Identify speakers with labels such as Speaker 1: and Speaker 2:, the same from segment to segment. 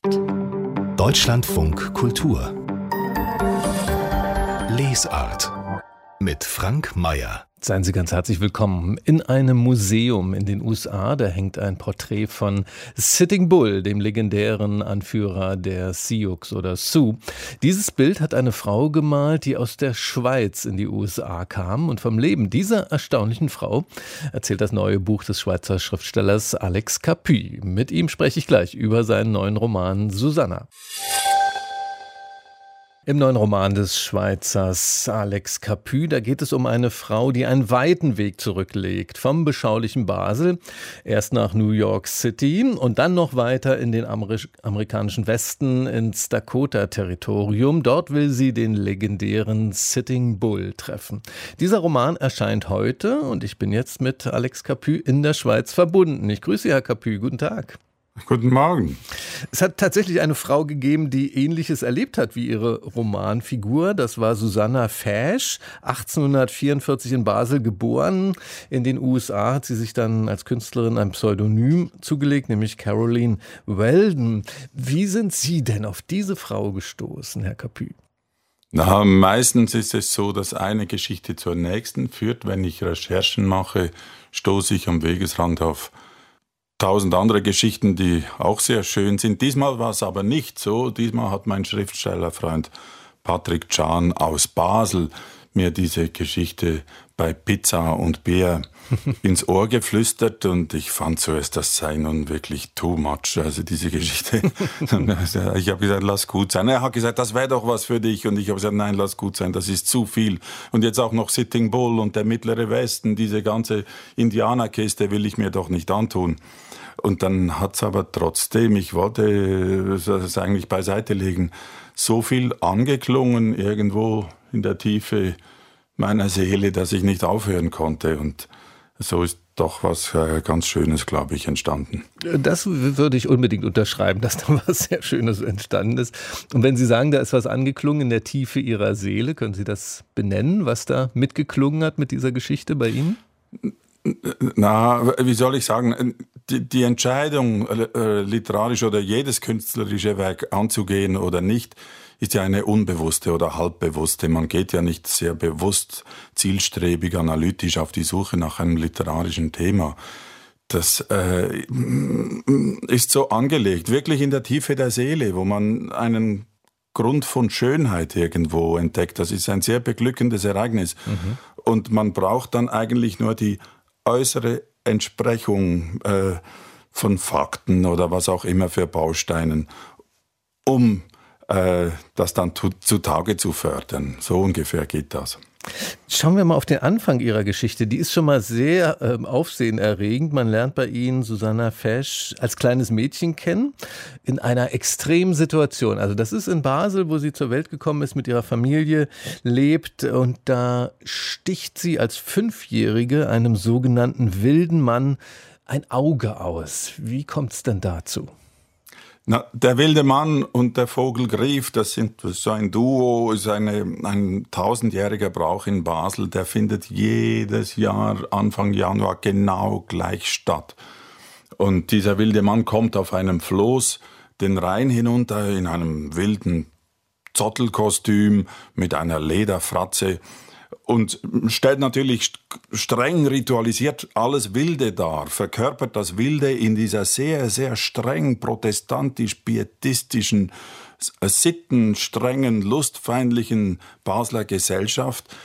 Speaker 1: Deutschlandfunk Kultur Lesart mit Frank Mayer.
Speaker 2: Seien Sie ganz herzlich willkommen. In einem Museum in den USA, da hängt ein Porträt von Sitting Bull, dem legendären Anführer der Sioux oder Sioux. Dieses Bild hat eine Frau gemalt, die aus der Schweiz in die USA kam. Und vom Leben dieser erstaunlichen Frau erzählt das neue Buch des Schweizer Schriftstellers Alex Capuy. Mit ihm spreche ich gleich über seinen neuen Roman Susanna. Im neuen Roman des Schweizers Alex Capuy, da geht es um eine Frau, die einen weiten Weg zurücklegt. Vom beschaulichen Basel, erst nach New York City und dann noch weiter in den amerikanischen Westen ins Dakota-Territorium. Dort will sie den legendären Sitting Bull treffen. Dieser Roman erscheint heute und ich bin jetzt mit Alex Capuy in der Schweiz verbunden. Ich grüße Sie, Herr Capuy. Guten Tag.
Speaker 3: Guten Morgen.
Speaker 2: Es hat tatsächlich eine Frau gegeben, die Ähnliches erlebt hat wie ihre Romanfigur. Das war Susanna Fäsch, 1844 in Basel geboren. In den USA hat sie sich dann als Künstlerin ein Pseudonym zugelegt, nämlich Caroline Weldon. Wie sind Sie denn auf diese Frau gestoßen, Herr Capuy?
Speaker 3: Na, meistens ist es so, dass eine Geschichte zur nächsten führt. Wenn ich Recherchen mache, stoße ich am Wegesrand auf 1000 andere Geschichten, die auch sehr schön sind. Diesmal war es aber nicht so. Diesmal hat mein Schriftstellerfreund Patrick Can aus Basel mir diese Geschichte bei Pizza und Bier ins Ohr geflüstert und ich fand zuerst, das sei nun wirklich too much, also diese Geschichte. Ich habe gesagt, lass gut sein. Er hat gesagt, das wäre doch was für dich und ich habe gesagt, nein, lass gut sein, das ist zu viel. Und jetzt auch noch Sitting Bull und der Mittlere Westen, diese ganze Indianerkiste will ich mir doch nicht antun. Und dann hat es aber trotzdem, ich wollte es eigentlich beiseite legen, so viel angeklungen irgendwo in der Tiefe meiner Seele, dass ich nicht aufhören konnte. Und so ist doch was ganz Schönes, glaube ich, entstanden.
Speaker 2: Das würde ich unbedingt unterschreiben, dass da was sehr Schönes entstanden ist. Und wenn Sie sagen, da ist was angeklungen in der Tiefe Ihrer Seele, können Sie das benennen, was da mitgeklungen hat mit dieser Geschichte bei Ihnen?
Speaker 3: Na, wie soll ich sagen, die Entscheidung, literarisch oder jedes künstlerische Werk anzugehen oder nicht, ist ja eine unbewusste oder halbbewusste. Man geht ja nicht sehr bewusst, zielstrebig, analytisch auf die Suche nach einem literarischen Thema. Das ist so angelegt, wirklich in der Tiefe der Seele, wo man einen Grund von Schönheit irgendwo entdeckt. Das ist ein sehr beglückendes Ereignis. Mhm. Und man braucht dann eigentlich nur die äußere Entsprechung von Fakten oder was auch immer für Bausteinen, um das dann zutage zu fördern. So ungefähr geht das.
Speaker 2: Schauen wir mal auf den Anfang Ihrer Geschichte. Die ist schon mal sehr aufsehenerregend. Man lernt bei Ihnen Susanna Fäsch als kleines Mädchen kennen, in einer extremen Situation. Also das ist in Basel, wo sie zur Welt gekommen ist, mit ihrer Familie lebt. Und da sticht sie als 5-Jährige einem sogenannten wilden Mann ein Auge aus. Wie kommt es denn dazu?
Speaker 3: Na, der wilde Mann und der Vogel Grief, das ist so ein Duo, ist ein 1000-jähriger Brauch in Basel, der findet jedes Jahr Anfang Januar genau gleich statt. Und dieser wilde Mann kommt auf einem Floß den Rhein hinunter in einem wilden Zottelkostüm mit einer Lederfratze und stellt natürlich streng ritualisiert alles Wilde dar, verkörpert das Wilde in dieser sehr, sehr streng protestantisch-pietistischen, sittenstrengen, lustfeindlichen Basler Gesellschaft,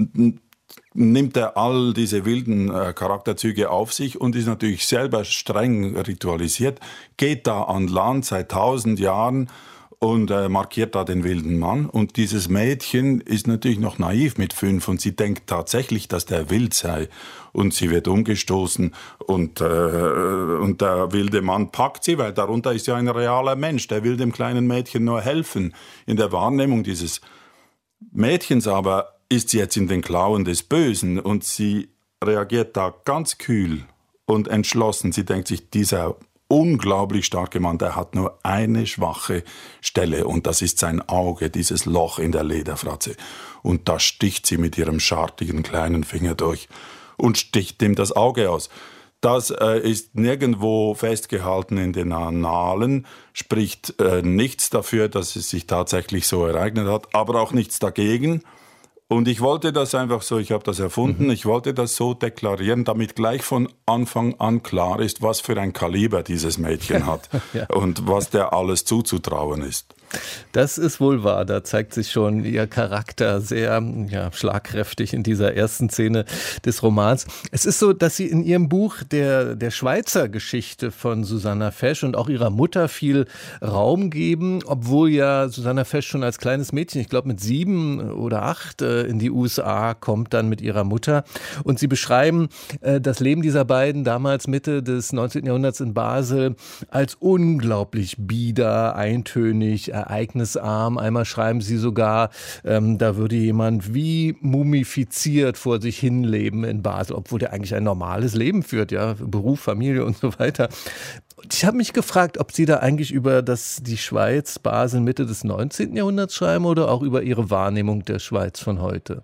Speaker 3: nimmt er all diese wilden Charakterzüge auf sich und ist natürlich selber streng ritualisiert, geht da an Land seit 1000 Jahren und markiert da den wilden Mann. Und dieses Mädchen ist natürlich noch naiv mit 5 und sie denkt tatsächlich, dass der wild sei. Und sie wird umgestoßen und der wilde Mann packt sie, weil darunter ist ja ein realer Mensch. Der will dem kleinen Mädchen nur helfen. In der Wahrnehmung dieses Mädchens aber ist sie jetzt in den Klauen des Bösen und sie reagiert da ganz kühl und entschlossen. Sie denkt sich, dieser unglaublich starke Mann, der hat nur eine schwache Stelle und das ist sein Auge, dieses Loch in der Lederfratze. Und da sticht sie mit ihrem schartigen kleinen Finger durch und sticht ihm das Auge aus. Das ist nirgendwo festgehalten in den Annalen, spricht nichts dafür, dass es sich tatsächlich so ereignet hat, aber auch nichts dagegen. Und ich wollte das einfach so, ich habe das erfunden, ich wollte das so deklarieren, damit gleich von Anfang an klar ist, was für ein Kaliber dieses Mädchen hat ja. Und was der alles zuzutrauen ist.
Speaker 2: Das ist wohl wahr, da zeigt sich schon ihr Charakter sehr schlagkräftig in dieser ersten Szene des Romans. Es ist so, dass Sie in Ihrem Buch der Schweizer Geschichte von Susanna Fesch und auch ihrer Mutter viel Raum geben, obwohl ja Susanna Fesch schon als kleines Mädchen, ich glaube mit 7 oder 8, in die USA kommt dann mit ihrer Mutter. Und Sie beschreiben das Leben dieser beiden damals Mitte des 19. Jahrhunderts in Basel als unglaublich bieder, eintönig, ereignisarm. Einmal schreiben Sie sogar, da würde jemand wie mumifiziert vor sich hin leben in Basel, obwohl der eigentlich ein normales Leben führt, ja, Beruf, Familie und so weiter. Ich habe mich gefragt, ob Sie da eigentlich über die Schweiz, Basel Mitte des 19. Jahrhunderts schreiben oder auch über Ihre Wahrnehmung der Schweiz von heute.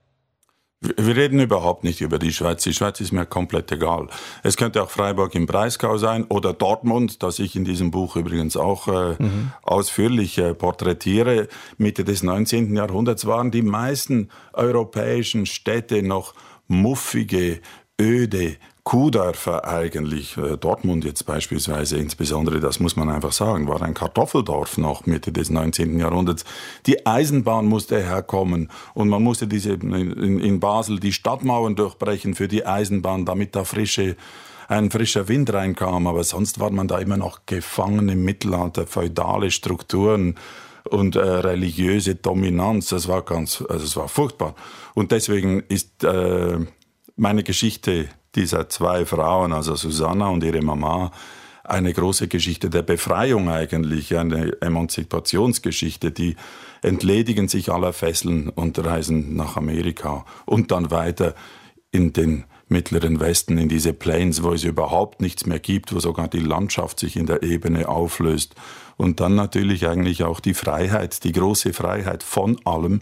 Speaker 3: Wir reden überhaupt nicht über die Schweiz. Die Schweiz ist mir komplett egal. Es könnte auch Freiburg im Breisgau sein oder Dortmund, das ich in diesem Buch übrigens auch ausführlich porträtiere. Mitte des 19. Jahrhunderts waren die meisten europäischen Städte noch muffige, öde Kuhdörfer eigentlich. Dortmund jetzt beispielsweise, insbesondere, das muss man einfach sagen, war ein Kartoffeldorf noch Mitte des 19. Jahrhunderts. Die Eisenbahn musste herkommen und man musste in Basel die Stadtmauern durchbrechen für die Eisenbahn, damit da ein frischer Wind reinkam. Aber sonst war man da immer noch gefangen im Mittelalter, feudale Strukturen und religiöse Dominanz. Das war es war furchtbar. Und deswegen ist meine Geschichte dieser 2 Frauen, also Susanna und ihre Mama, eine große Geschichte der Befreiung eigentlich, eine Emanzipationsgeschichte. Die entledigen sich aller Fesseln und reisen nach Amerika und dann weiter in den mittleren Westen, in diese Plains, wo es überhaupt nichts mehr gibt, wo sogar die Landschaft sich in der Ebene auflöst. Und dann natürlich eigentlich auch die Freiheit, die große Freiheit von allem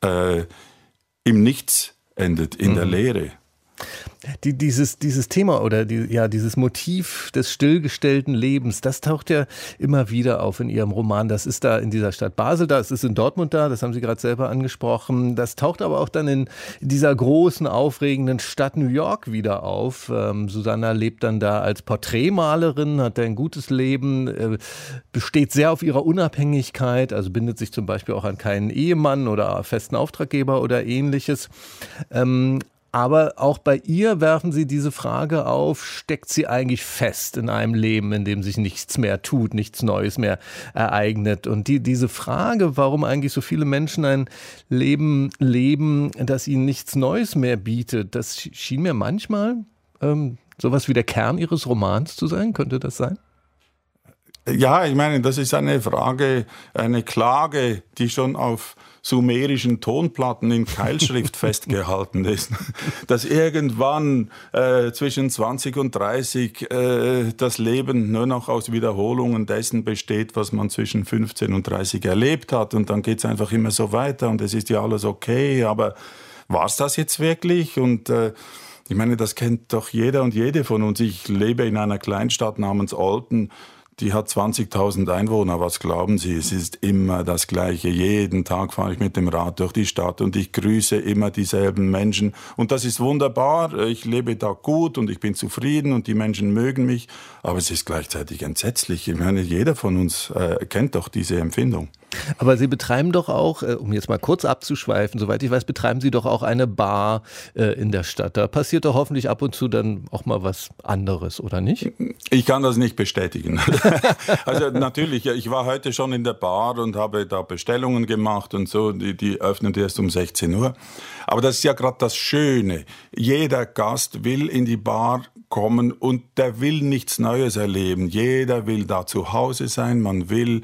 Speaker 3: im Nichts endet, in der Leere.
Speaker 2: Dieses Thema oder dieses Motiv des stillgestellten Lebens, das taucht ja immer wieder auf in Ihrem Roman. Das ist da in dieser Stadt Basel, das ist in Dortmund da, das haben Sie gerade selber angesprochen. Das taucht aber auch dann in dieser großen, aufregenden Stadt New York wieder auf. Susanna lebt dann da als Porträtmalerin, hat ein gutes Leben, besteht sehr auf ihrer Unabhängigkeit, also bindet sich zum Beispiel auch an keinen Ehemann oder festen Auftraggeber oder ähnliches. Aber auch bei ihr werfen Sie diese Frage auf, steckt sie eigentlich fest in einem Leben, in dem sich nichts mehr tut, nichts Neues mehr ereignet? Und diese Frage, warum eigentlich so viele Menschen ein Leben leben, das ihnen nichts Neues mehr bietet, das schien mir manchmal sowas wie der Kern Ihres Romans zu sein. Könnte das sein?
Speaker 3: Ja, ich meine, das ist eine Frage, eine Klage, die schon auf sumerischen Tonplatten in Keilschrift festgehalten ist, dass irgendwann zwischen 20 und 30 das Leben nur noch aus Wiederholungen dessen besteht, was man zwischen 15 und 30 erlebt hat, und dann geht's einfach immer so weiter und es ist ja alles okay, aber war's das jetzt wirklich? Und ich meine, das kennt doch jeder und jede von uns. Ich lebe in einer Kleinstadt namens Olten. Die hat 20.000 Einwohner, was glauben Sie? Es ist immer das Gleiche. Jeden Tag fahre ich mit dem Rad durch die Stadt und ich grüße immer dieselben Menschen. Und das ist wunderbar. Ich lebe da gut und ich bin zufrieden und die Menschen mögen mich. Aber es ist gleichzeitig entsetzlich. Ich meine, jeder von uns kennt doch diese Empfindung.
Speaker 2: Aber Sie betreiben doch auch, um jetzt mal kurz abzuschweifen, soweit ich weiß, betreiben Sie doch auch eine Bar in der Stadt. Da passiert doch hoffentlich ab und zu dann auch mal was anderes, oder nicht?
Speaker 3: Ich kann das nicht bestätigen. Also natürlich, ich war heute schon in der Bar und habe da Bestellungen gemacht und so, die öffnen erst um 16 Uhr. Aber das ist ja gerade das Schöne. Jeder Gast will in die Bar kommen und der will nichts Neues erleben. Jeder will da zu Hause sein, man will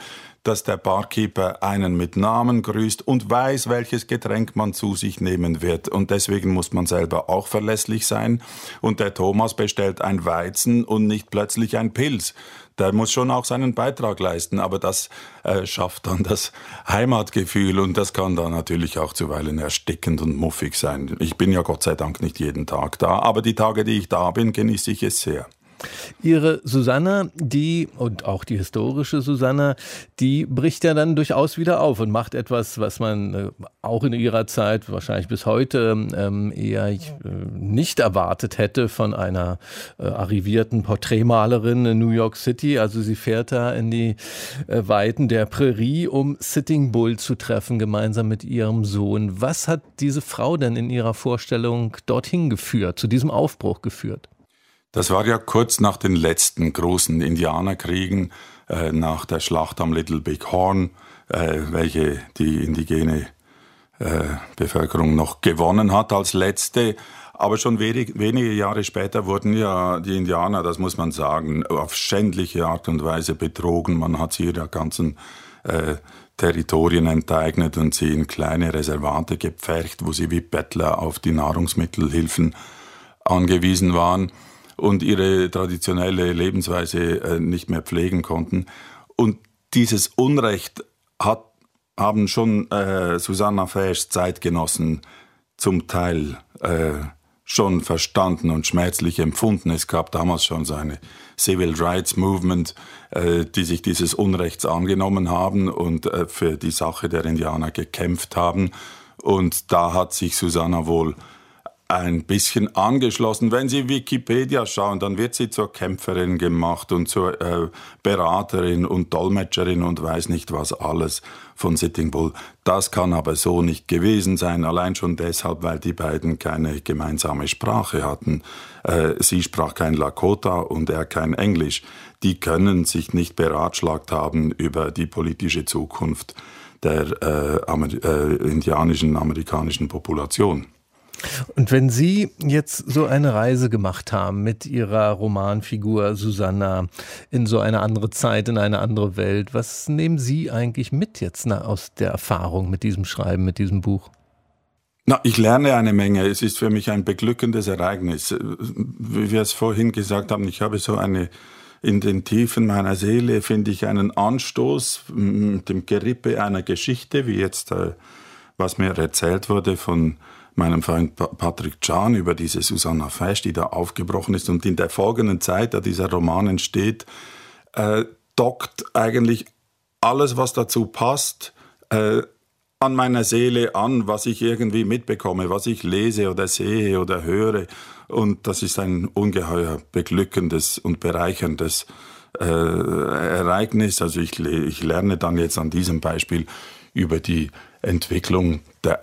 Speaker 3: dass der Barkeeper einen mit Namen grüßt und weiß, welches Getränk man zu sich nehmen wird. Und deswegen muss man selber auch verlässlich sein. Und der Thomas bestellt ein Weizen und nicht plötzlich ein Pils. Der muss schon auch seinen Beitrag leisten, aber das schafft dann das Heimatgefühl und das kann dann natürlich auch zuweilen erstickend und muffig sein. Ich bin ja Gott sei Dank nicht jeden Tag da, aber die Tage, die ich da bin, genieße ich es sehr.
Speaker 2: Ihre Susanna, und auch die historische Susanna, die bricht ja dann durchaus wieder auf und macht etwas, was man auch in ihrer Zeit, wahrscheinlich bis heute, eher nicht erwartet hätte von einer arrivierten Porträtmalerin in New York City. Also sie fährt da in die Weiten der Prärie, um Sitting Bull zu treffen, gemeinsam mit ihrem Sohn. Was hat diese Frau denn in ihrer Vorstellung dorthin geführt, zu diesem Aufbruch geführt?
Speaker 3: Das war ja kurz nach den letzten großen Indianerkriegen, nach der Schlacht am Little Big Horn, welche die indigene Bevölkerung noch gewonnen hat als letzte. Aber schon wenige Jahre später wurden ja die Indianer, das muss man sagen, auf schändliche Art und Weise betrogen. Man hat sie ihrer ganzen Territorien enteignet und sie in kleine Reservate gepfercht, wo sie wie Bettler auf die Nahrungsmittelhilfen angewiesen waren und ihre traditionelle Lebensweise nicht mehr pflegen konnten. Und dieses Unrecht haben schon Susanna Fäschs Zeitgenossen zum Teil schon verstanden und schmerzlich empfunden. Es gab damals schon so eine Civil Rights Movement, die sich dieses Unrechts angenommen haben und für die Sache der Indianer gekämpft haben. Und da hat sich Susanna wohl ein bisschen angeschlossen. Wenn Sie Wikipedia schauen, dann wird sie zur Kämpferin gemacht und zur Beraterin und Dolmetscherin und weiß nicht was alles von Sitting Bull. Das kann aber so nicht gewesen sein, allein schon deshalb, weil die beiden keine gemeinsame Sprache hatten. Sie sprach kein Lakota und er kein Englisch. Die können sich nicht beratschlagt haben über die politische Zukunft der indianischen, amerikanischen Population.
Speaker 2: Und wenn Sie jetzt so eine Reise gemacht haben mit Ihrer Romanfigur Susanna in so eine andere Zeit, in eine andere Welt, was nehmen Sie eigentlich mit jetzt aus der Erfahrung mit diesem Schreiben, mit diesem Buch?
Speaker 3: Ich lerne eine Menge. Es ist für mich ein beglückendes Ereignis. Wie wir es vorhin gesagt haben, ich habe so in den Tiefen meiner Seele finde ich einen Anstoß mit dem Gerippe einer Geschichte, wie jetzt, was mir erzählt wurde von meinem Freund Patrick Can über diese Susanna Fäsch, die da aufgebrochen ist. Und in der folgenden Zeit, da dieser Roman entsteht, dockt eigentlich alles, was dazu passt, an meiner Seele an, was ich irgendwie mitbekomme, was ich lese oder sehe oder höre. Und das ist ein ungeheuer beglückendes und bereicherndes Ereignis. Also ich lerne dann jetzt an diesem Beispiel über die Entwicklung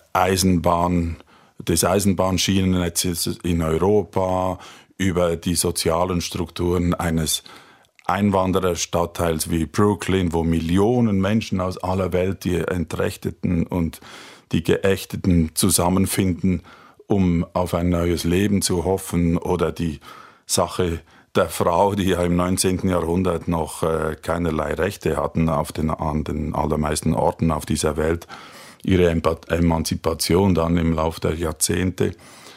Speaker 3: des Eisenbahnschienennetzes in Europa, über die sozialen Strukturen eines Einwandererstadtteils wie Brooklyn, wo Millionen Menschen aus aller Welt, die Entrechteten und die Geächteten zusammenfinden, um auf ein neues Leben zu hoffen, oder die Sache der Frau, die ja im 19. Jahrhundert noch keinerlei Rechte hatten an den allermeisten Orten auf dieser Welt, ihre Emanzipation dann im Laufe der Jahrzehnte,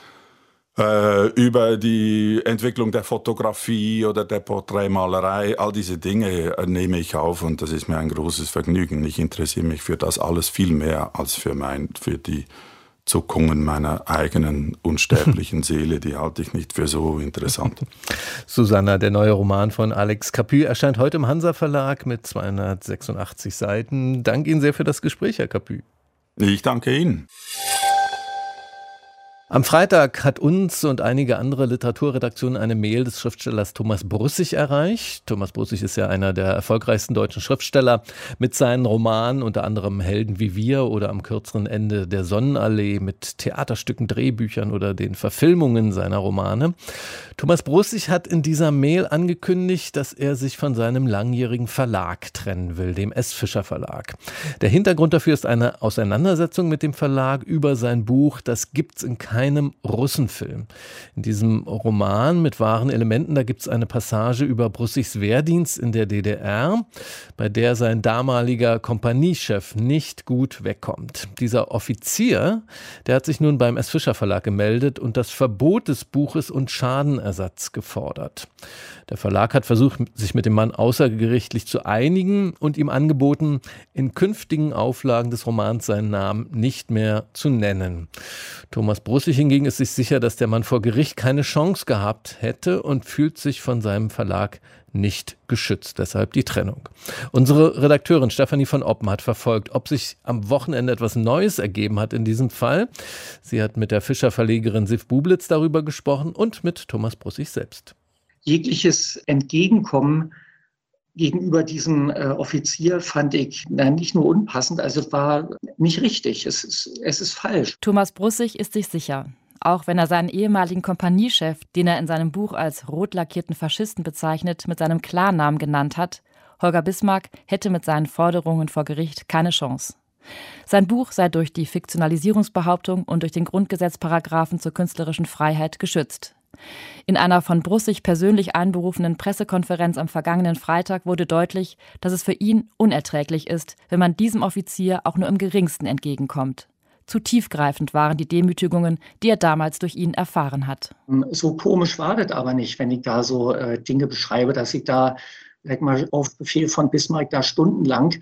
Speaker 3: über die Entwicklung der Fotografie oder der Porträtmalerei, all diese Dinge nehme ich auf und das ist mir ein großes Vergnügen. Ich interessiere mich für das alles viel mehr als für die Zuckungen meiner eigenen unsterblichen Seele, die halte ich nicht für so interessant.
Speaker 2: Susanna, der neue Roman von Alex Capu, erscheint heute im Hansa Verlag mit 286 Seiten. Danke Ihnen sehr für das Gespräch, Herr Capu.
Speaker 3: Ich danke Ihnen.
Speaker 2: Am Freitag hat uns und einige andere Literaturredaktionen eine Mail des Schriftstellers Thomas Brussig erreicht. Thomas Brussig ist ja einer der erfolgreichsten deutschen Schriftsteller mit seinen Romanen, unter anderem Helden wie wir oder am kürzeren Ende der Sonnenallee, mit Theaterstücken, Drehbüchern oder den Verfilmungen seiner Romane. Thomas Brussig hat in dieser Mail angekündigt, dass er sich von seinem langjährigen Verlag trennen will, dem S. Fischer Verlag. Der Hintergrund dafür ist eine Auseinandersetzung mit dem Verlag über sein Buch Das gibt's in keinem einem Russenfilm. In diesem Roman mit wahren Elementen, da gibt es eine Passage über Brussichs Wehrdienst in der DDR, bei der sein damaliger Kompaniechef nicht gut wegkommt. Dieser Offizier, der hat sich nun beim S. Fischer Verlag gemeldet und das Verbot des Buches und Schadenersatz gefordert. Der Verlag hat versucht, sich mit dem Mann außergerichtlich zu einigen und ihm angeboten, in künftigen Auflagen des Romans seinen Namen nicht mehr zu nennen. Thomas Brussig hingegen ist sich sicher, dass der Mann vor Gericht keine Chance gehabt hätte und fühlt sich von seinem Verlag nicht geschützt. Deshalb die Trennung. Unsere Redakteurin Stefanie von Oppen hat verfolgt, ob sich am Wochenende etwas Neues ergeben hat in diesem Fall. Sie hat mit der Fischer-Verlegerin Sif Bublitz darüber gesprochen und mit Thomas Brussig selbst.
Speaker 4: Jegliches Entgegenkommen gegenüber diesem Offizier fand ich nicht nur unpassend, also es war nicht richtig, es ist falsch.
Speaker 5: Thomas Brussig ist sich sicher. Auch wenn er seinen ehemaligen Kompaniechef, den er in seinem Buch als rot lackierten Faschisten bezeichnet, mit seinem Klarnamen genannt hat, Holger Bismarck hätte mit seinen Forderungen vor Gericht keine Chance. Sein Buch sei durch die Fiktionalisierungsbehauptung und durch den Grundgesetzparagraphen zur künstlerischen Freiheit geschützt. In einer von Brussig persönlich einberufenen Pressekonferenz am vergangenen Freitag wurde deutlich, dass es für ihn unerträglich ist, wenn man diesem Offizier auch nur im geringsten entgegenkommt. Zu tiefgreifend waren die Demütigungen, die er damals durch ihn erfahren hat.
Speaker 4: So komisch war das aber nicht, wenn ich da so Dinge beschreibe, dass ich da auf Befehl von Bismarck da stundenlang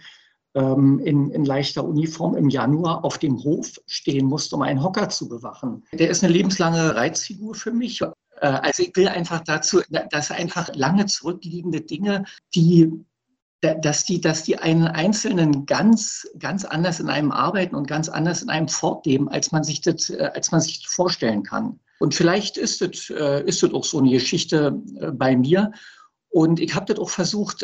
Speaker 4: in leichter Uniform im Januar auf dem Hof stehen musste, um einen Hocker zu bewachen. Der ist eine lebenslange Reizfigur für mich. Also ich will einfach dazu, dass einfach lange zurückliegende Dinge, dass die einen Einzelnen ganz anders in einem arbeiten und ganz anders in einem fortleben, als man sich das vorstellen kann. Und vielleicht ist das auch so eine Geschichte bei mir. Und ich habe das auch versucht,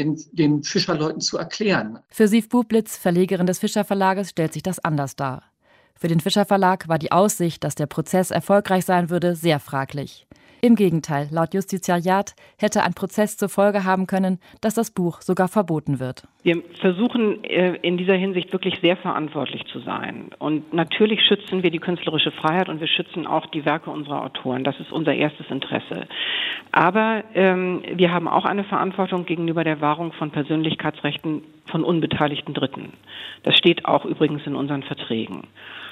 Speaker 4: den Fischerleuten zu erklären.
Speaker 5: Für Sif Bublitz, Verlegerin des Fischer Verlages, stellt sich das anders dar. Für den Fischer Verlag war die Aussicht, dass der Prozess erfolgreich sein würde, sehr fraglich. Im Gegenteil, laut Justitiariat hätte ein Prozess zur Folge haben können, dass das Buch sogar verboten wird.
Speaker 6: Wir versuchen in dieser Hinsicht wirklich sehr verantwortlich zu sein. Und natürlich schützen wir die künstlerische Freiheit und wir schützen auch die Werke unserer Autoren. Das ist unser erstes Interesse. Aber wir haben auch eine Verantwortung gegenüber der Wahrung von Persönlichkeitsrechten von unbeteiligten Dritten. Das steht auch übrigens in unseren Verträgen.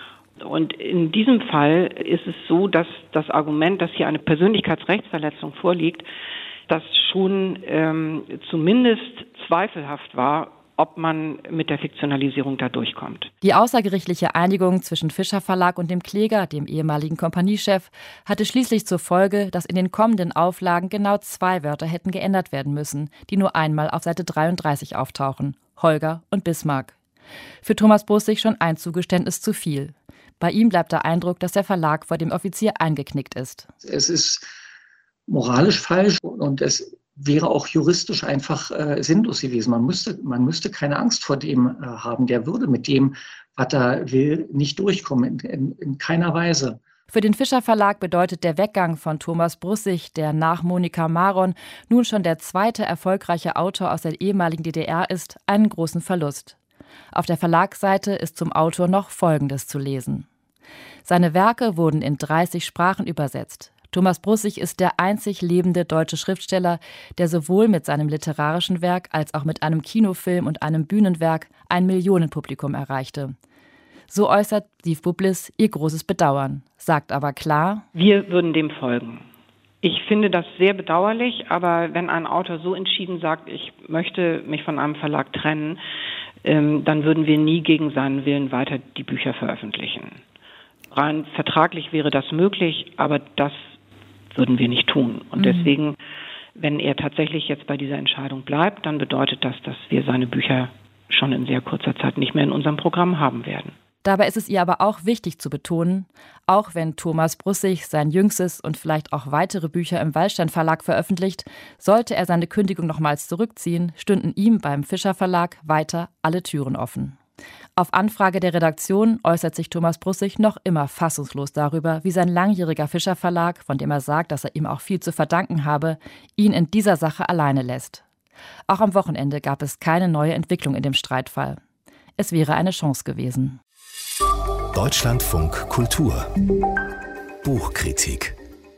Speaker 6: Und in diesem Fall ist es so, dass das Argument, dass hier eine Persönlichkeitsrechtsverletzung vorliegt, das schon zumindest zweifelhaft war, ob man mit der Fiktionalisierung da durchkommt.
Speaker 5: Die außergerichtliche Einigung zwischen Fischer Verlag und dem Kläger, dem ehemaligen Kompaniechef, hatte schließlich zur Folge, dass in den kommenden Auflagen genau 2 Wörter hätten geändert werden müssen, die nur einmal auf Seite 33 auftauchen: Holger und Bismarck. Für Thomas Brussig schon ein Zugeständnis zu viel. Bei ihm bleibt der Eindruck, dass der Verlag vor dem Offizier eingeknickt ist.
Speaker 4: Es ist moralisch falsch und es wäre auch juristisch einfach sinnlos gewesen. Man müsste keine Angst vor dem haben. Der würde mit dem, was er will, nicht durchkommen, in keiner Weise.
Speaker 5: Für den Fischer Verlag bedeutet der Weggang von Thomas Brussig, der nach Monika Maron nun schon der zweite erfolgreiche Autor aus der ehemaligen DDR ist, einen großen Verlust. Auf der Verlagsseite ist zum Autor noch Folgendes zu lesen. Seine Werke wurden in 30 Sprachen übersetzt. Thomas Brussig ist der einzig lebende deutsche Schriftsteller, der sowohl mit seinem literarischen Werk als auch mit einem Kinofilm und einem Bühnenwerk ein Millionenpublikum erreichte. So äußert Sif Bublitz ihr großes Bedauern, sagt aber klar:
Speaker 6: Wir würden dem folgen. Ich finde das sehr bedauerlich, aber wenn ein Autor so entschieden sagt, ich möchte mich von einem Verlag trennen, dann würden wir nie gegen seinen Willen weiter die Bücher veröffentlichen. Rein vertraglich wäre das möglich, aber das würden wir nicht tun. Und deswegen, wenn er tatsächlich jetzt bei dieser Entscheidung bleibt, dann bedeutet das, dass wir seine Bücher schon in sehr kurzer Zeit nicht mehr in unserem Programm haben werden.
Speaker 5: Dabei ist es ihr aber auch wichtig zu betonen, auch wenn Thomas Brussig sein jüngstes und vielleicht auch weitere Bücher im Wallstein Verlag veröffentlicht, sollte er seine Kündigung nochmals zurückziehen, stünden ihm beim Fischer Verlag weiter alle Türen offen. Auf Anfrage der Redaktion äußert sich Thomas Brussig noch immer fassungslos darüber, wie sein langjähriger Fischer Verlag, von dem er sagt, dass er ihm auch viel zu verdanken habe, ihn in dieser Sache alleine lässt. Auch am Wochenende gab es keine neue Entwicklung in dem Streitfall. Es wäre eine Chance gewesen.
Speaker 1: Deutschlandfunk Kultur Buchkritik.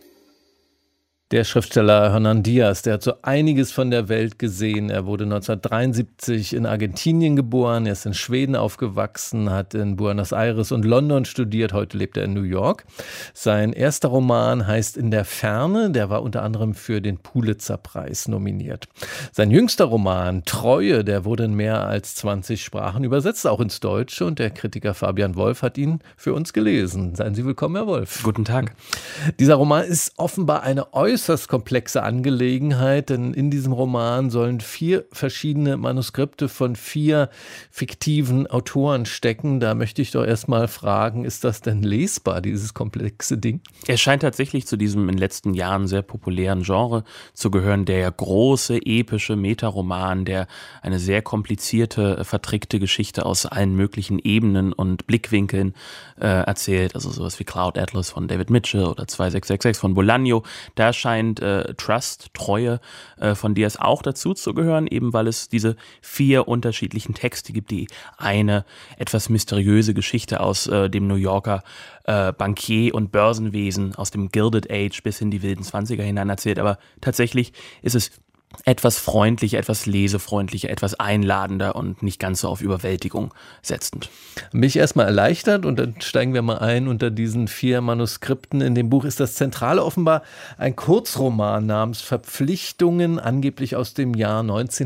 Speaker 2: Der Schriftsteller Hernán Díaz, der hat so einiges von der Welt gesehen. Er wurde 1973 in Argentinien geboren, er ist in Schweden aufgewachsen, hat in Buenos Aires und London studiert, heute lebt er in New York. Sein erster Roman heißt In der Ferne, der war unter anderem für den Pulitzer-Preis nominiert. Sein jüngster Roman Treue, der wurde in mehr als 20 Sprachen übersetzt, auch ins Deutsche, und der Kritiker Fabian Wolf hat ihn für uns gelesen. Seien Sie willkommen, Herr Wolf.
Speaker 7: Guten Tag.
Speaker 2: Dieser Roman ist offenbar eine äußerst komplexe Angelegenheit, denn in diesem Roman sollen 4 verschiedene Manuskripte von 4 fiktiven Autoren stecken. Da möchte ich doch erst mal fragen, ist das denn lesbar, dieses komplexe Ding?
Speaker 7: Es scheint tatsächlich zu diesem in den letzten Jahren sehr populären Genre zu gehören, der große, epische Metaroman, der eine sehr komplizierte, vertrickte Geschichte aus allen möglichen Ebenen und Blickwinkeln erzählt. Also sowas wie Cloud Atlas von David Mitchell oder 2666 von Bolaño. Da scheint Trust, Treue von Díaz auch dazu zu gehören, eben weil es diese 4 unterschiedlichen Texte gibt, die eine etwas mysteriöse Geschichte aus dem New Yorker Bankier- und Börsenwesen aus dem Gilded Age bis in die wilden 20er hinein erzählt. Aber tatsächlich ist es etwas freundlicher, etwas lesefreundlicher, etwas einladender und nicht ganz so auf Überwältigung setzend.
Speaker 2: Mich erstmal erleichtert, und dann steigen wir mal ein unter diesen 4 Manuskripten. In dem Buch ist das Zentrale offenbar ein Kurzroman namens Verpflichtungen, angeblich aus dem Jahr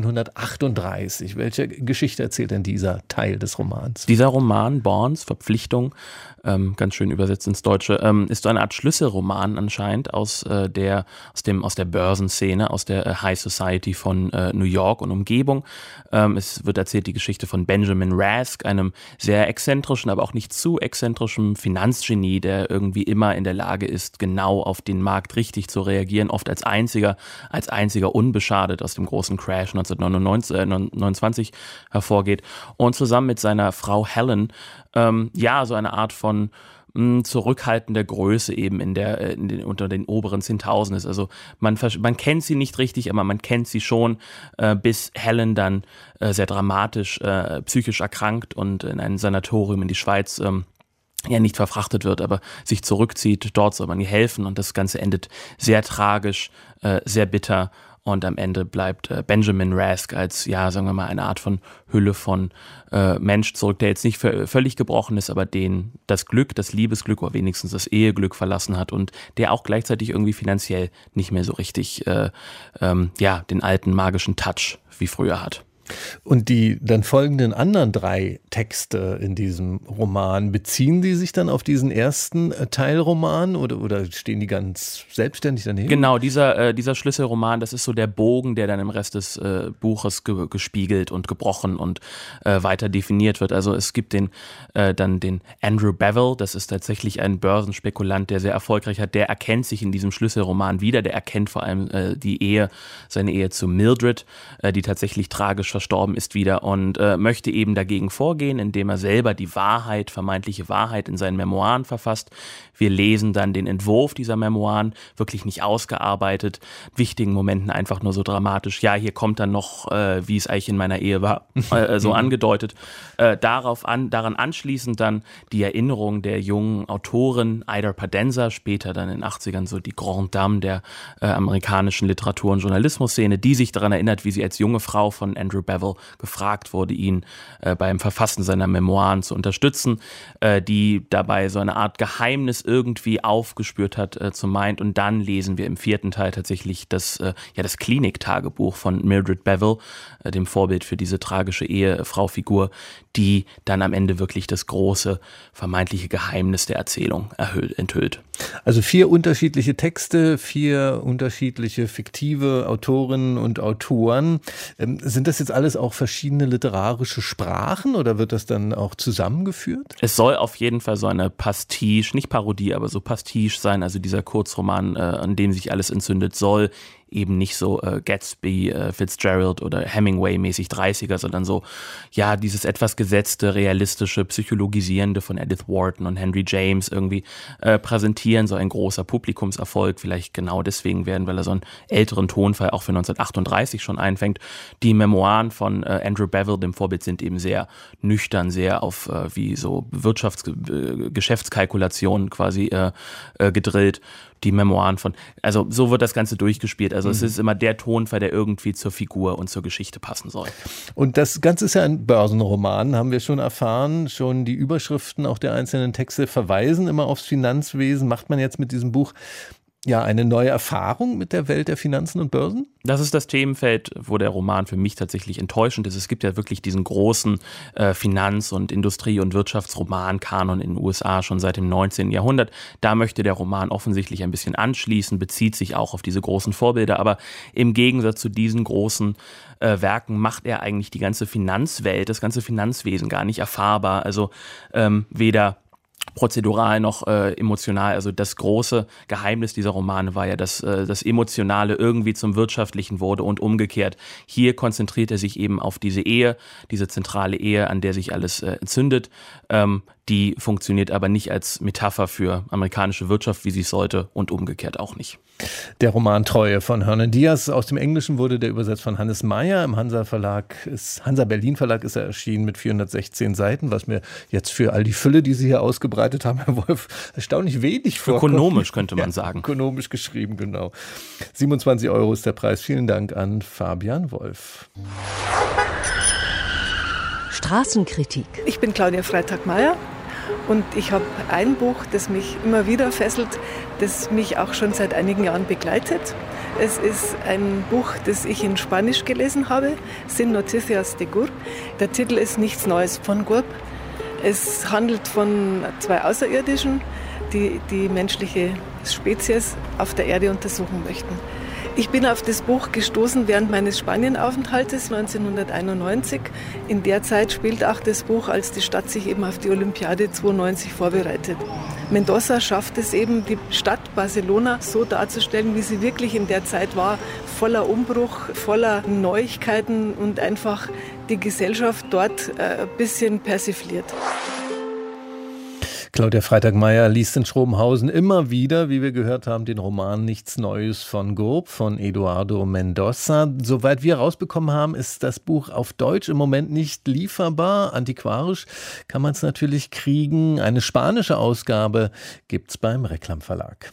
Speaker 2: 1938. Welche Geschichte erzählt denn dieser Teil des Romans?
Speaker 7: Dieser Roman, Borns, Verpflichtung, ganz schön übersetzt ins Deutsche, ist so eine Art Schlüsselroman anscheinend aus der Börsenszene, aus der High Society von New York und Umgebung. Es wird erzählt die Geschichte von Benjamin Rask, einem sehr exzentrischen, aber auch nicht zu exzentrischen Finanzgenie, der irgendwie immer in der Lage ist, genau auf den Markt richtig zu reagieren, oft als einziger unbeschadet aus dem großen Crash 1929 hervorgeht, und zusammen mit seiner Frau Helen so eine Art von zurückhaltender Größe eben unter den oberen 10.000 ist. Also man kennt sie nicht richtig, aber man kennt sie schon, bis Helen dann sehr dramatisch psychisch erkrankt und in ein Sanatorium in die Schweiz nicht verfrachtet wird, aber sich zurückzieht. Dort soll man ihr helfen, und das Ganze endet sehr tragisch, sehr bitter. Und am Ende bleibt Benjamin Rask als, sagen wir mal, eine Art von Hülle von Mensch zurück, der jetzt nicht völlig gebrochen ist, aber den das Glück, das Liebesglück oder wenigstens das Eheglück verlassen hat und der auch gleichzeitig irgendwie finanziell nicht mehr so richtig den alten magischen Touch wie früher hat.
Speaker 2: Und die dann folgenden anderen 3 Texte in diesem Roman, beziehen die sich dann auf diesen ersten Teilroman oder stehen die ganz selbstständig daneben?
Speaker 7: Genau, dieser Schlüsselroman, das ist so der Bogen, der dann im Rest des Buches gespiegelt und gebrochen und weiter definiert wird. Also es gibt dann den Andrew Bevel, das ist tatsächlich ein Börsenspekulant, der sehr erfolgreich hat, der erkennt sich in diesem Schlüsselroman wieder, der erkennt vor allem seine Ehe zu Mildred, die tatsächlich tragisch verstorben ist, wieder, und möchte eben dagegen vorgehen, indem er selber die vermeintliche Wahrheit in seinen Memoiren verfasst. Wir lesen dann den Entwurf dieser Memoiren, wirklich nicht ausgearbeitet, in wichtigen Momenten einfach nur so dramatisch, hier kommt dann noch, wie es eigentlich in meiner Ehe war, so angedeutet. Daran anschließend dann die Erinnerung der jungen Autorin Ida Padenza, später dann in den 80ern so die Grande Dame der amerikanischen Literatur- und Journalismusszene, die sich daran erinnert, wie sie als junge Frau von Andrew Bevel gefragt wurde, ihn beim Verfassen seiner Memoiren zu unterstützen, die dabei so eine Art Geheimnis irgendwie aufgespürt hat zum Mind. Und dann lesen wir im 4. Teil tatsächlich das Kliniktagebuch von Mildred Bevel, dem Vorbild für diese tragische Ehefrau-Figur, die dann am Ende wirklich das große vermeintliche Geheimnis der Erzählung enthüllt.
Speaker 2: Also 4 unterschiedliche Texte, 4 unterschiedliche fiktive Autorinnen und Autoren. Sind das jetzt alles auch verschiedene literarische Sprachen oder wird das dann auch zusammengeführt?
Speaker 7: Es soll auf jeden Fall so eine Pastiche, nicht Parodie, aber so Pastiche sein. Also dieser Kurzroman, an dem sich alles entzündet, soll eben nicht so Gatsby, Fitzgerald oder Hemingway-mäßig 30er, sondern so, ja, dieses etwas gesetzte, realistische, psychologisierende von Edith Wharton und Henry James irgendwie präsentieren, so ein großer Publikumserfolg, vielleicht genau deswegen werden, weil er so einen älteren Tonfall auch für 1938 schon einfängt. Die Memoiren von Andrew Bevel, dem Vorbild, sind eben sehr nüchtern, sehr auf wie so Geschäftskalkulationen quasi gedrillt. Die Memoiren also so wird das Ganze durchgespielt. Also es ist immer der Tonfall, der irgendwie zur Figur und zur Geschichte passen soll.
Speaker 2: Und das Ganze ist ja ein Börsenroman, haben wir schon erfahren. Schon die Überschriften auch der einzelnen Texte verweisen immer aufs Finanzwesen. Macht man jetzt mit diesem Buch ja eine neue Erfahrung mit der Welt der Finanzen und Börsen?
Speaker 7: Das ist das Themenfeld, wo der Roman für mich tatsächlich enttäuschend ist. Es gibt ja wirklich diesen großen Finanz- und Industrie- und Wirtschaftsroman-Kanon in den USA schon seit dem 19. Jahrhundert. Da möchte der Roman offensichtlich ein bisschen anschließen, bezieht sich auch auf diese großen Vorbilder. Aber im Gegensatz zu diesen großen Werken macht er eigentlich die ganze Finanzwelt, das ganze Finanzwesen gar nicht erfahrbar. Also weder prozedural noch emotional. Also das große Geheimnis dieser Romane war ja, dass das Emotionale irgendwie zum Wirtschaftlichen wurde und umgekehrt. Hier konzentriert er sich eben auf diese Ehe, diese zentrale Ehe, an der sich alles entzündet. Die funktioniert aber nicht als Metapher für amerikanische Wirtschaft, wie sie es sollte, und umgekehrt auch nicht.
Speaker 2: Der Roman Treue von Hernan Diaz. Aus dem Englischen wurde der übersetzt von Hannes Meyer. Im Hansa Berlin Verlag ist er erschienen mit 416 Seiten, was mir jetzt für all die Fülle, die Sie hier ausgebreitet haben, Herr Wolf, erstaunlich wenig vorkommt.
Speaker 7: Ökonomisch könnte man sagen.
Speaker 2: Ökonomisch geschrieben, genau. 27 € ist der Preis. Vielen Dank an Fabian Wolf.
Speaker 8: Straßenkritik.
Speaker 9: Ich bin Claudia Freitag-Meyer und ich habe ein Buch, das mich immer wieder fesselt, das mich auch schon seit einigen Jahren begleitet. Es ist ein Buch, das ich in Spanisch gelesen habe, Sin Noticias de Gurb. Der Titel ist Nichts Neues von Gurb. Es handelt von 2 Außerirdischen, die die menschliche Spezies auf der Erde untersuchen möchten. Ich bin auf das Buch gestoßen während meines Spanienaufenthaltes 1991. In der Zeit spielt auch das Buch, als die Stadt sich eben auf die Olympiade 92 vorbereitet. Mendoza schafft es eben, die Stadt Barcelona so darzustellen, wie sie wirklich in der Zeit war, voller Umbruch, voller Neuigkeiten und einfach die Gesellschaft dort ein bisschen persifliert.
Speaker 2: Claudia Freitag-Meyer liest in Schrobenhausen immer wieder, wie wir gehört haben, den Roman Nichts Neues von Gurb von Eduardo Mendoza. Soweit wir rausbekommen haben, ist das Buch auf Deutsch im Moment nicht lieferbar. Antiquarisch kann man es natürlich kriegen. Eine spanische Ausgabe gibt es beim Reklam Verlag.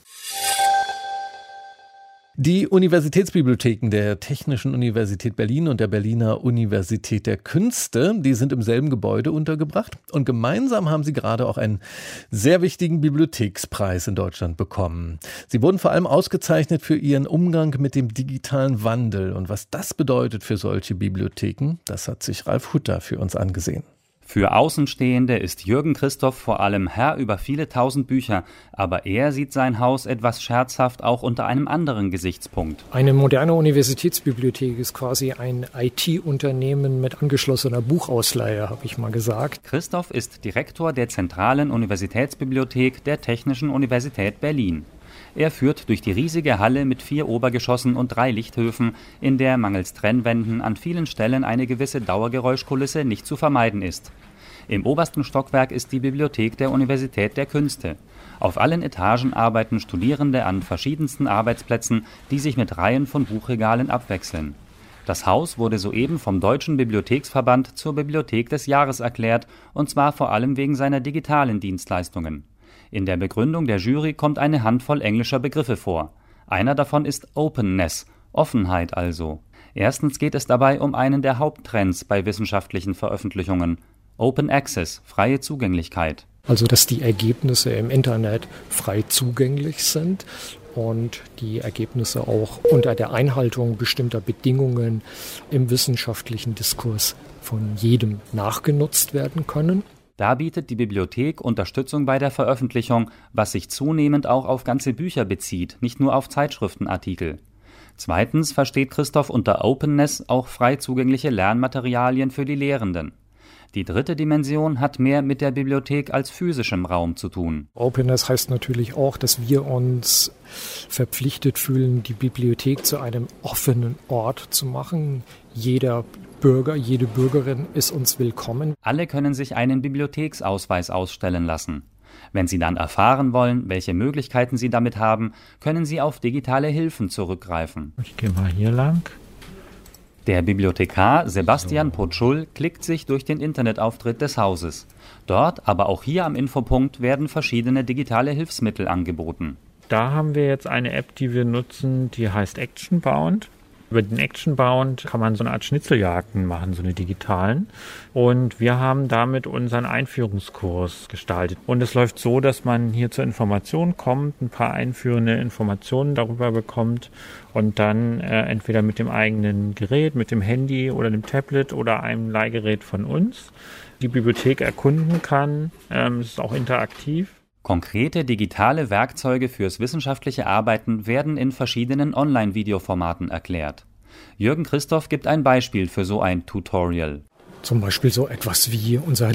Speaker 2: Die Universitätsbibliotheken der Technischen Universität Berlin und der Berliner Universität der Künste, die sind im selben Gebäude untergebracht und gemeinsam haben sie gerade auch einen sehr wichtigen Bibliothekspreis in Deutschland bekommen. Sie wurden vor allem ausgezeichnet für ihren Umgang mit dem digitalen Wandel und was das bedeutet für solche Bibliotheken, das hat sich Ralf Hutter für uns angesehen.
Speaker 10: Für Außenstehende ist Jürgen Christoph vor allem Herr über viele tausend Bücher, aber er sieht sein Haus etwas scherzhaft auch unter einem anderen Gesichtspunkt.
Speaker 11: Eine moderne Universitätsbibliothek ist quasi ein IT-Unternehmen mit angeschlossener Buchausleihe, habe ich mal gesagt.
Speaker 10: Christoph ist Direktor der zentralen Universitätsbibliothek der Technischen Universität Berlin. Er führt durch die riesige Halle mit 4 Obergeschossen und 3 Lichthöfen, in der mangels Trennwänden an vielen Stellen eine gewisse Dauergeräuschkulisse nicht zu vermeiden ist. Im obersten Stockwerk ist die Bibliothek der Universität der Künste. Auf allen Etagen arbeiten Studierende an verschiedensten Arbeitsplätzen, die sich mit Reihen von Buchregalen abwechseln. Das Haus wurde soeben vom Deutschen Bibliotheksverband zur Bibliothek des Jahres erklärt, und zwar vor allem wegen seiner digitalen Dienstleistungen. In der Begründung der Jury kommt eine Handvoll englischer Begriffe vor. Einer davon ist Openness, Offenheit also. Erstens geht es dabei um einen der Haupttrends bei wissenschaftlichen Veröffentlichungen: Open Access, freie Zugänglichkeit.
Speaker 11: Also dass die Ergebnisse im Internet frei zugänglich sind und die Ergebnisse auch unter der Einhaltung bestimmter Bedingungen im wissenschaftlichen Diskurs von jedem nachgenutzt werden können.
Speaker 10: Da bietet die Bibliothek Unterstützung bei der Veröffentlichung, was sich zunehmend auch auf ganze Bücher bezieht, nicht nur auf Zeitschriftenartikel. Zweitens versteht Christoph unter Openness auch frei zugängliche Lernmaterialien für die Lehrenden. Die dritte Dimension hat mehr mit der Bibliothek als physischem Raum zu tun.
Speaker 11: Openness heißt natürlich auch, dass wir uns verpflichtet fühlen, die Bibliothek zu einem offenen Ort zu machen. Jeder Bürger, jede Bürgerin ist uns willkommen.
Speaker 10: Alle können sich einen Bibliotheksausweis ausstellen lassen. Wenn Sie dann erfahren wollen, welche Möglichkeiten Sie damit haben, können Sie auf digitale Hilfen zurückgreifen.
Speaker 12: Ich gehe mal hier lang.
Speaker 10: Der Bibliothekar Sebastian Potschul klickt sich durch den Internetauftritt des Hauses. Dort, aber auch hier am Infopunkt, werden verschiedene digitale Hilfsmittel angeboten.
Speaker 12: Da haben wir jetzt eine App, die wir nutzen, die heißt Actionbound. Über den Actionbound kann man so eine Art Schnitzeljagden machen, so eine digitalen. Und wir haben damit unseren Einführungskurs gestaltet. Und es läuft so, dass man hier zur Information kommt, ein paar einführende Informationen darüber bekommt und dann entweder mit dem eigenen Gerät, mit dem Handy oder dem Tablet oder einem Leihgerät von uns die Bibliothek erkunden kann. Es ist auch interaktiv.
Speaker 10: Konkrete digitale Werkzeuge fürs wissenschaftliche Arbeiten werden in verschiedenen Online-Videoformaten erklärt. Jürgen Christoph gibt ein Beispiel für so ein Tutorial.
Speaker 11: Zum Beispiel so etwas wie unser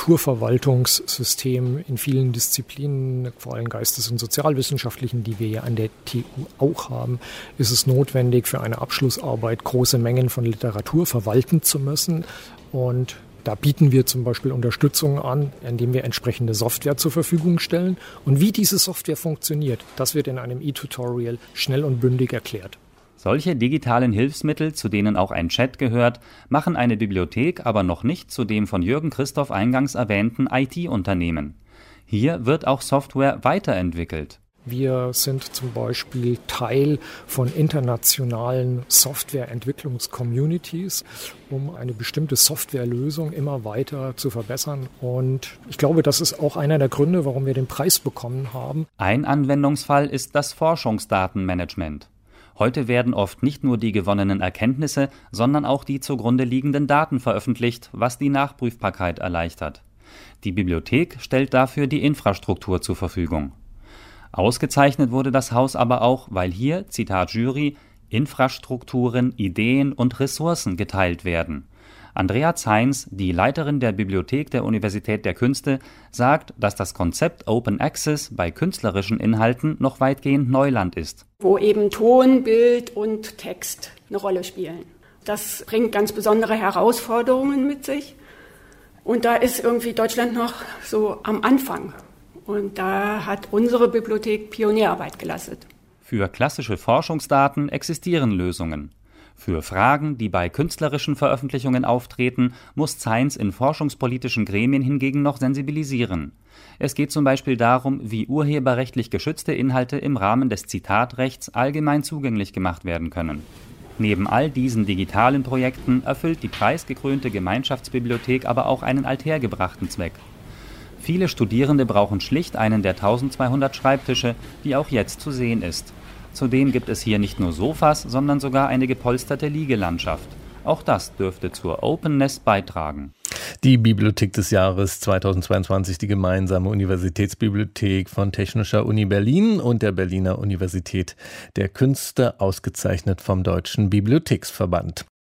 Speaker 11: Literaturverwaltungssystem in vielen Disziplinen, vor allem geistes- und sozialwissenschaftlichen, die wir ja an der TU auch haben, ist es notwendig, für eine Abschlussarbeit große Mengen von Literatur verwalten zu müssen. Und da bieten wir zum Beispiel Unterstützung an, indem wir entsprechende Software zur Verfügung stellen. Und wie diese Software funktioniert, das wird in einem E-Tutorial schnell und bündig erklärt.
Speaker 10: Solche digitalen Hilfsmittel, zu denen auch ein Chat gehört, machen eine Bibliothek aber noch nicht zu dem von Jürgen Christoph eingangs erwähnten IT-Unternehmen. Hier wird auch Software weiterentwickelt.
Speaker 11: Wir sind zum Beispiel Teil von internationalen Softwareentwicklungs-Communities, um eine bestimmte Softwarelösung immer weiter zu verbessern. Und ich glaube, das ist auch einer der Gründe, warum wir den Preis bekommen haben.
Speaker 10: Ein Anwendungsfall ist das Forschungsdatenmanagement. Heute werden oft nicht nur die gewonnenen Erkenntnisse, sondern auch die zugrunde liegenden Daten veröffentlicht, was die Nachprüfbarkeit erleichtert. Die Bibliothek stellt dafür die Infrastruktur zur Verfügung. Ausgezeichnet wurde das Haus aber auch, weil hier, Zitat Jury, Infrastrukturen, Ideen und Ressourcen geteilt werden. Andrea Zeins, die Leiterin der Bibliothek der Universität der Künste, sagt, dass das Konzept Open Access bei künstlerischen Inhalten noch weitgehend Neuland ist.
Speaker 13: Wo eben Ton, Bild und Text eine Rolle spielen. Das bringt ganz besondere Herausforderungen mit sich. Und da ist irgendwie Deutschland noch so am Anfang. Und da hat unsere Bibliothek Pionierarbeit geleistet.
Speaker 10: Für klassische Forschungsdaten existieren Lösungen. Für Fragen, die bei künstlerischen Veröffentlichungen auftreten, muss Zeins in forschungspolitischen Gremien hingegen noch sensibilisieren. Es geht zum Beispiel darum, wie urheberrechtlich geschützte Inhalte im Rahmen des Zitatrechts allgemein zugänglich gemacht werden können. Neben all diesen digitalen Projekten erfüllt die preisgekrönte Gemeinschaftsbibliothek aber auch einen althergebrachten Zweck. Viele Studierende brauchen schlicht einen der 1200 Schreibtische, die auch jetzt zu sehen ist. Zudem gibt es hier nicht nur Sofas, sondern sogar eine gepolsterte Liegelandschaft. Auch das dürfte zur Openness beitragen.
Speaker 2: Die Bibliothek des Jahres 2022, die gemeinsame Universitätsbibliothek von Technischer Uni Berlin und der Berliner Universität der Künste, ausgezeichnet vom Deutschen Bibliotheksverband.